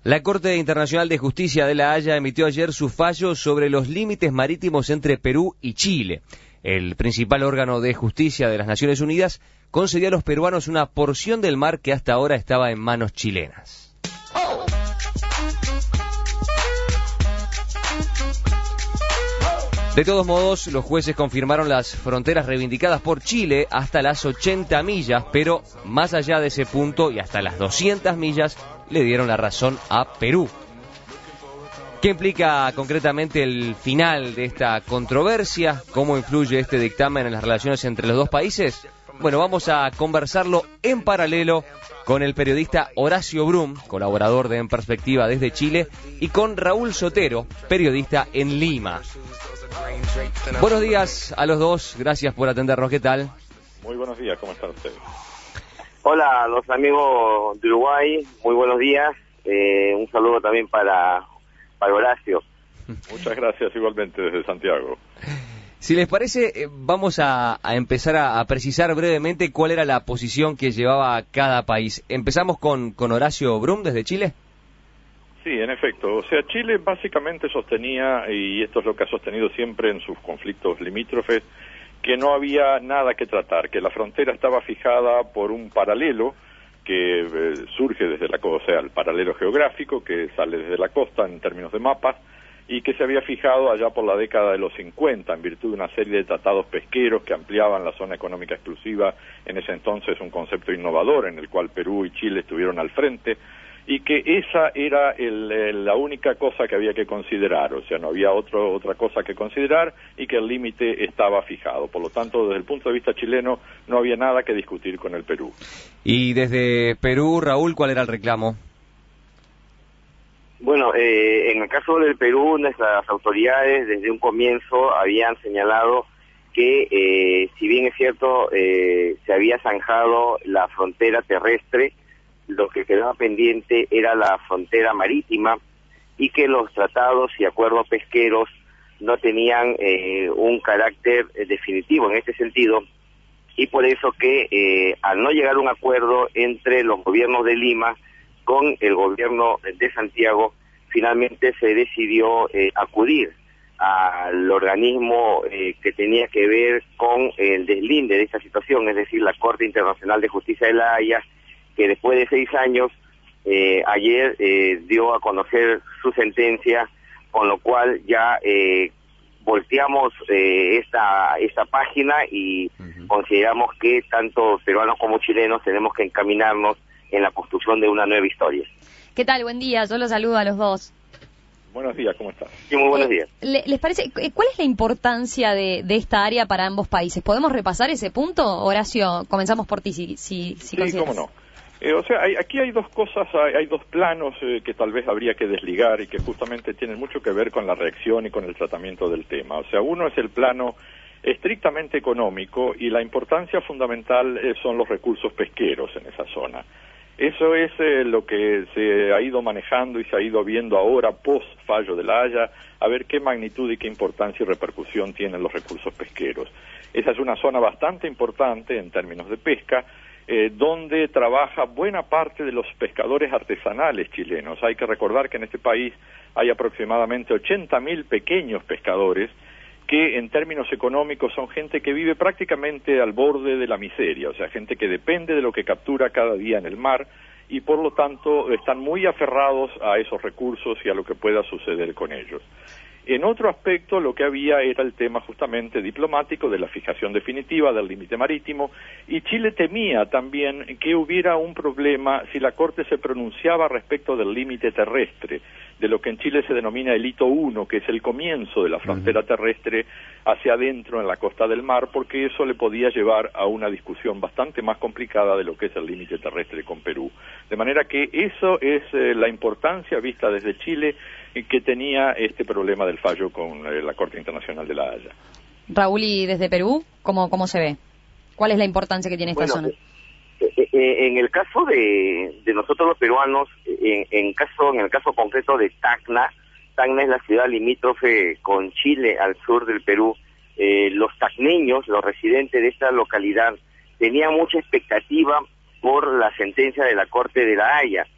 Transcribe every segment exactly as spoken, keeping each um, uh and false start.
La Corte Internacional de Justicia de La Haya emitió ayer su fallo sobre los límites marítimos entre Perú y Chile. El principal órgano de justicia de las Naciones Unidas concedió a los peruanos una porción del mar que hasta ahora estaba en manos chilenas. De todos modos, los jueces confirmaron las fronteras reivindicadas por Chile hasta las ochenta millas, pero más allá de ese punto y hasta las doscientas millas, le dieron la razón a Perú. ¿Qué implica concretamente el final de esta controversia? ¿Cómo influye este dictamen en las relaciones entre los dos países? Bueno, vamos a conversarlo en paralelo con el periodista Horacio Brum, colaborador de En Perspectiva desde Chile, y con Raúl Sotero, periodista en Lima. Buenos días a los dos, gracias por atendernos, ¿qué tal? Muy buenos días, ¿cómo están ustedes? Hola a los amigos de Uruguay, muy buenos días, eh, un saludo también para, para Horacio. Muchas gracias igualmente desde Santiago. Si les parece, vamos a, a empezar a, a precisar brevemente cuál era la posición que llevaba cada país. ¿Empezamos con, con Horacio Brum desde Chile? Sí, en efecto. O sea, Chile básicamente sostenía, y esto es lo que ha sostenido siempre en sus conflictos limítrofes, que no había nada que tratar, que la frontera estaba fijada por un paralelo que eh, surge desde la costa, o sea, el paralelo geográfico que sale desde la costa en términos de mapas, y que se había fijado allá por la década de los cincuenta en virtud de una serie de tratados pesqueros que ampliaban la zona económica exclusiva, en ese entonces un concepto innovador en el cual Perú y Chile estuvieron al frente, y que esa era el, el, la única cosa que había que considerar, o sea, no había otro, otra cosa que considerar y que el límite estaba fijado. Por lo tanto, desde el punto de vista chileno, no había nada que discutir con el Perú. Y desde Perú, Raúl, ¿cuál era el reclamo? Bueno, eh, en el caso del Perú, nuestras autoridades desde un comienzo habían señalado que, eh, si bien es cierto, eh, se había zanjado la frontera terrestre, lo que quedaba pendiente era la frontera marítima y que los tratados y acuerdos pesqueros no tenían eh, un carácter eh, definitivo en este sentido, y por eso que eh, al no llegar a un acuerdo entre los gobiernos de Lima con el gobierno de Santiago, finalmente se decidió eh, acudir al organismo eh, que tenía que ver con el deslinde de esta situación, es decir, la Corte Internacional de Justicia de La Haya, que después de seis años, eh, ayer eh, dio a conocer su sentencia, con lo cual ya eh, volteamos eh, esta esta página y uh-huh. consideramos que tanto peruanos como chilenos tenemos que encaminarnos en la construcción de una nueva historia. ¿Qué tal? Buen día, yo los saludo a los dos. Buenos días, ¿cómo están? Sí, muy buenos eh, días. ¿Les parece, cuál es la importancia de, de esta área para ambos países? ¿Podemos repasar ese punto? Horacio, comenzamos por ti, si, si, si Sí, cómo no. Eh, o sea, hay, aquí hay dos cosas, hay, hay dos planos eh, que tal vez habría que desligar y que justamente tienen mucho que ver con la reacción y con el tratamiento del tema. O sea, uno es el plano estrictamente económico y la importancia fundamental eh, son los recursos pesqueros en esa zona. Eso es eh, lo que se ha ido manejando y se ha ido viendo ahora post fallo de La Haya, a ver qué magnitud y qué importancia y repercusión tienen los recursos pesqueros. Esa es una zona bastante importante en términos de pesca, Eh, donde trabaja buena parte de los pescadores artesanales chilenos. Hay que recordar que en este país hay aproximadamente ochenta mil pequeños pescadores que en términos económicos son gente que vive prácticamente al borde de la miseria, o sea, gente que depende de lo que captura cada día en el mar y por lo tanto están muy aferrados a esos recursos y a lo que pueda suceder con ellos. En otro aspecto, lo que había era el tema justamente diplomático de la fijación definitiva del límite marítimo, y Chile temía también que hubiera un problema si la Corte se pronunciaba respecto del límite terrestre, de lo que en Chile se denomina el hito uno, que es el comienzo de la frontera terrestre hacia adentro en la costa del mar, porque eso le podía llevar a una discusión bastante más complicada de lo que es el límite terrestre con Perú. De manera que eso es eh, la importancia vista desde Chile que tenía este problema del fallo con eh, la Corte Internacional de La Haya. Raúl, y desde Perú, ¿cómo, cómo se ve? ¿Cuál es la importancia que tiene esta bueno, zona? Eh, eh, en el caso de, de nosotros los peruanos, en, en caso en el caso concreto de Tacna, Tacna es la ciudad limítrofe con Chile al sur del Perú. Eh, los tacneños, los residentes de esta localidad, tenían mucha expectativa por la sentencia de la Corte de La Haya.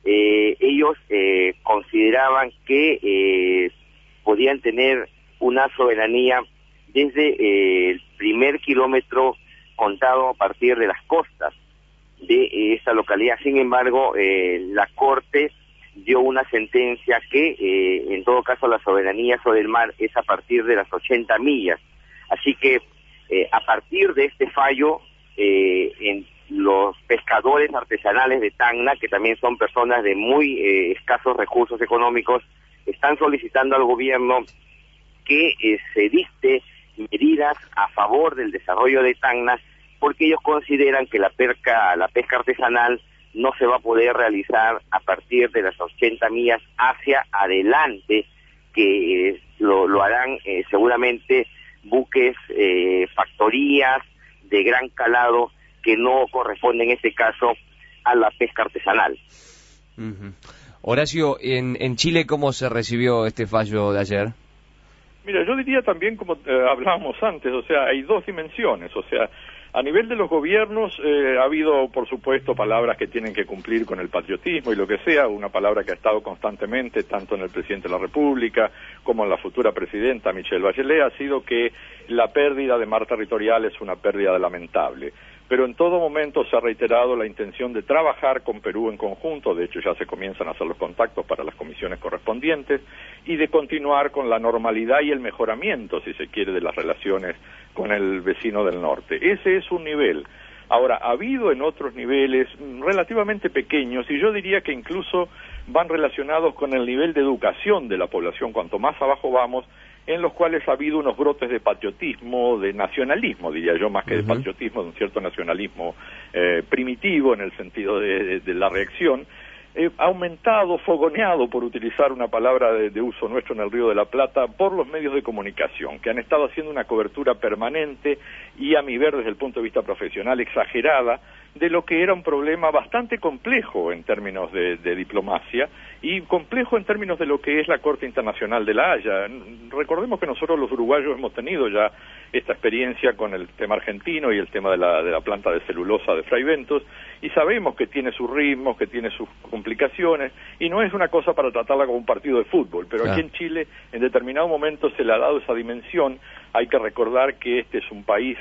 eh, ellos eh, consideraban que eh, podían tener una soberanía desde eh, el primer kilómetro contado a partir de las costas de eh, esta localidad. Sin embargo, eh, la Corte dio una sentencia que, eh, en todo caso, la soberanía sobre el mar es a partir de las ochenta millas. Así que, eh, a partir de este fallo, eh, en los pescadores artesanales de Tacna, que también son personas de muy eh, escasos recursos económicos, están solicitando al gobierno que eh, se dicte medidas a favor del desarrollo de Tacna, porque ellos consideran que la pesca, la pesca artesanal no se va a poder realizar a partir de las ochenta millas hacia adelante, que eh, lo, lo harán eh, seguramente buques, eh, factorías de gran calado que no corresponden en este caso a la pesca artesanal. Uh-huh. Horacio, en, en Chile, ¿cómo se recibió este fallo de ayer? Mira, yo diría también, como eh, hablábamos antes, o sea, hay dos dimensiones, o sea, a nivel de los gobiernos eh, ha habido, por supuesto, palabras que tienen que cumplir con el patriotismo y lo que sea, una palabra que ha estado constantemente, tanto en el presidente de la República como en la futura presidenta Michelle Bachelet, ha sido que la pérdida de mar territorial es una pérdida lamentable. Pero en todo momento se ha reiterado la intención de trabajar con Perú en conjunto, de hecho ya se comienzan a hacer los contactos para las comisiones correspondientes, y de continuar con la normalidad y el mejoramiento, si se quiere, de las relaciones con el vecino del norte. Ese es un nivel. Ahora, ha habido en otros niveles relativamente pequeños, y yo diría que incluso van relacionados con el nivel de educación de la población, cuanto más abajo vamos, en los cuales ha habido unos brotes de patriotismo, de nacionalismo, diría yo, más que de patriotismo, de un cierto nacionalismo eh, primitivo en el sentido de, de, de la reacción, eh, aumentado, fogoneado, por utilizar una palabra de, de uso nuestro en el Río de la Plata, por los medios de comunicación, que han estado haciendo una cobertura permanente y, a mi ver, desde el punto de vista profesional, exagerada, de lo que era un problema bastante complejo en términos de, de diplomacia y complejo en términos de lo que es la Corte Internacional de La Haya. Recordemos que nosotros los uruguayos hemos tenido ya esta experiencia con el tema argentino y el tema de la, de la planta de celulosa de Fray Bentos, y sabemos que tiene sus ritmos, que tiene sus complicaciones, y no es una cosa para tratarla como un partido de fútbol, pero aquí en Chile en determinado momento se le ha dado esa dimensión. Hay que recordar que este es un país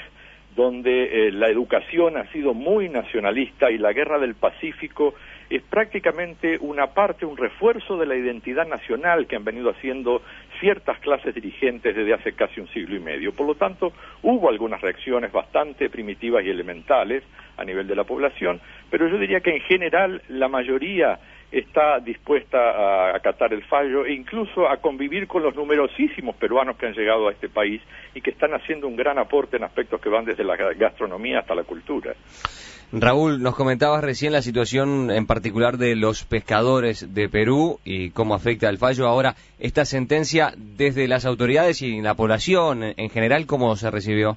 donde eh, la educación ha sido muy nacionalista y la guerra del Pacífico es prácticamente una parte, un refuerzo de la identidad nacional que han venido haciendo ciertas clases dirigentes desde hace casi un siglo y medio. Por lo tanto, hubo algunas reacciones bastante primitivas y elementales a nivel de la población, pero yo diría que en general la mayoría está dispuesta a acatar el fallo e incluso a convivir con los numerosísimos peruanos que han llegado a este país y que están haciendo un gran aporte en aspectos que van desde la gastronomía hasta la cultura. Raúl, nos comentabas recién la situación en particular de los pescadores de Perú y cómo afecta el fallo. Ahora, esta sentencia desde las autoridades y la población en general, ¿cómo se recibió?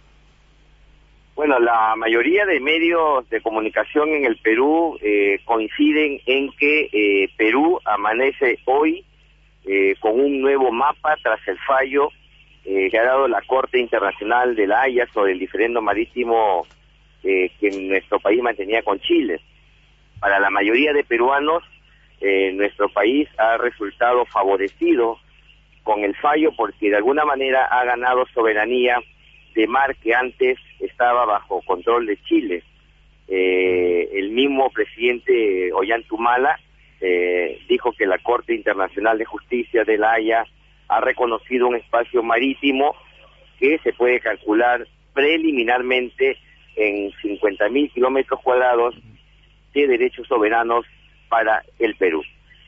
Bueno, la mayoría de medios de comunicación en el Perú eh, coinciden en que eh, Perú amanece hoy eh, con un nuevo mapa tras el fallo eh, que ha dado la Corte Internacional de La Haya sobre el diferendo marítimo eh, que nuestro país mantenía con Chile. Para la mayoría de peruanos, eh, nuestro país ha resultado favorecido con el fallo porque de alguna manera ha ganado soberanía de mar que antes estaba bajo control de Chile. Eh, el mismo presidente Ollantumala eh, dijo que la Corte Internacional de Justicia de La Haya ha reconocido un espacio marítimo que se puede calcular preliminarmente en cincuenta mil kilómetros cuadrados de derechos soberanos para el Perú.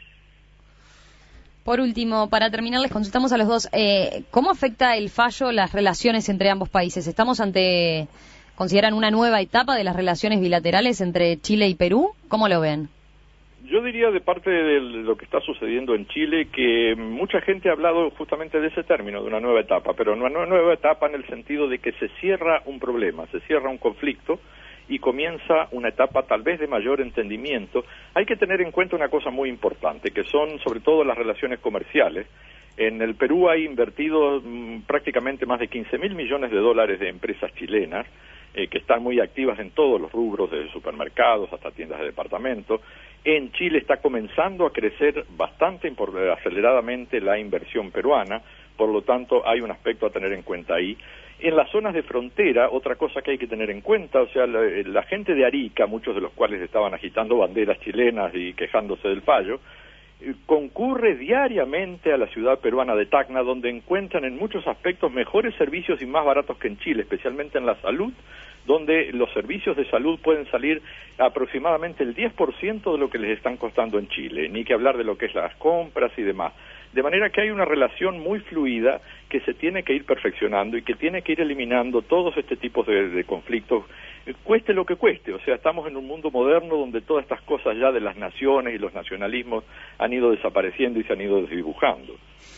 Por último, para terminar, les consultamos a los dos, eh, ¿cómo afecta el fallo las relaciones entre ambos países? ¿Estamos ante, consideran una nueva etapa de las relaciones bilaterales entre Chile y Perú? ¿Cómo lo ven? Yo diría de parte de lo que está sucediendo en Chile que mucha gente ha hablado justamente de ese término, de una nueva etapa, pero una nueva etapa en el sentido de que se cierra un problema, se cierra un conflicto y comienza una etapa tal vez de mayor entendimiento. Hay que tener en cuenta una cosa muy importante, que son sobre todo las relaciones comerciales. En el Perú hay invertido mmm, prácticamente más de quince mil millones de dólares de empresas chilenas, eh, que están muy activas en todos los rubros, desde supermercados hasta tiendas de departamento. En Chile está comenzando a crecer bastante aceleradamente la inversión peruana, por lo tanto hay un aspecto a tener en cuenta ahí. En las zonas de frontera, otra cosa que hay que tener en cuenta, o sea, la, la gente de Arica, muchos de los cuales estaban agitando banderas chilenas y quejándose del fallo, concurre diariamente a la ciudad peruana de Tacna, donde encuentran en muchos aspectos mejores servicios y más baratos que en Chile, especialmente en la salud, donde los servicios de salud pueden salir aproximadamente el diez por ciento de lo que les están costando en Chile, ni que hablar de lo que es las compras y demás. De manera que hay una relación muy fluida que se tiene que ir perfeccionando y que tiene que ir eliminando todos este tipo de, de conflictos, cueste lo que cueste. O sea, estamos en un mundo moderno donde todas estas cosas ya de las naciones y los nacionalismos han ido desapareciendo y se han ido desdibujando.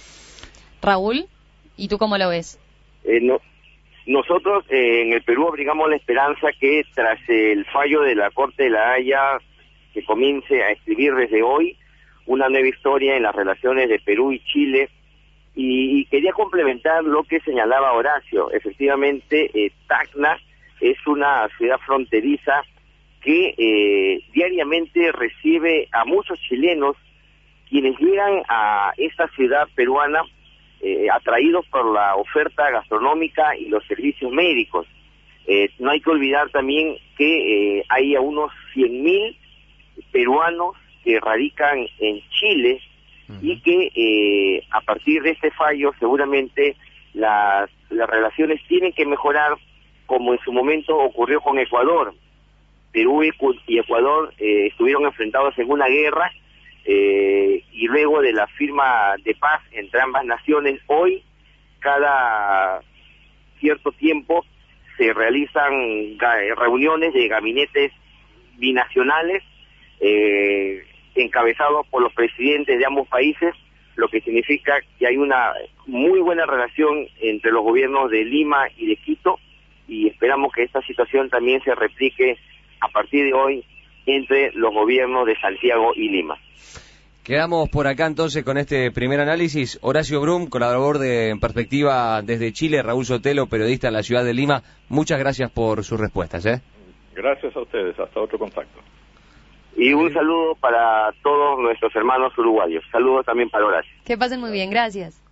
Raúl, ¿y tú cómo lo ves? Eh, no, nosotros eh, en el Perú abrigamos la esperanza que tras el fallo de la Corte de la Haya, que comience a escribir desde hoy una nueva historia en las relaciones de Perú y Chile, y, y quería complementar lo que señalaba Horacio. Efectivamente, eh, Tacna es una ciudad fronteriza que eh, diariamente recibe a muchos chilenos quienes llegan a esta ciudad peruana eh, atraídos por la oferta gastronómica y los servicios médicos. Eh, no hay que olvidar también que eh, hay a unos cien mil peruanos que radican en Chile uh-huh. y que eh, a partir de este fallo seguramente las, las relaciones tienen que mejorar, como en su momento ocurrió con Ecuador. Perú y Ecuador eh, estuvieron enfrentados en una guerra eh, y luego de la firma de paz entre ambas naciones, hoy cada cierto tiempo se realizan reuniones de gabinetes binacionales eh, encabezados por los presidentes de ambos países, lo que significa que hay una muy buena relación entre los gobiernos de Lima y de Quito, y esperamos que esta situación también se replique a partir de hoy entre los gobiernos de Santiago y Lima. Quedamos por acá entonces con este primer análisis. Horacio Brum, colaborador de En Perspectiva desde Chile, Raúl Sotelo, periodista en la ciudad de Lima, muchas gracias por sus respuestas. ¿eh? Gracias a ustedes, hasta otro contacto. Y un saludo para todos nuestros hermanos uruguayos. Saludos también para Horacio. Que pasen muy bien, gracias.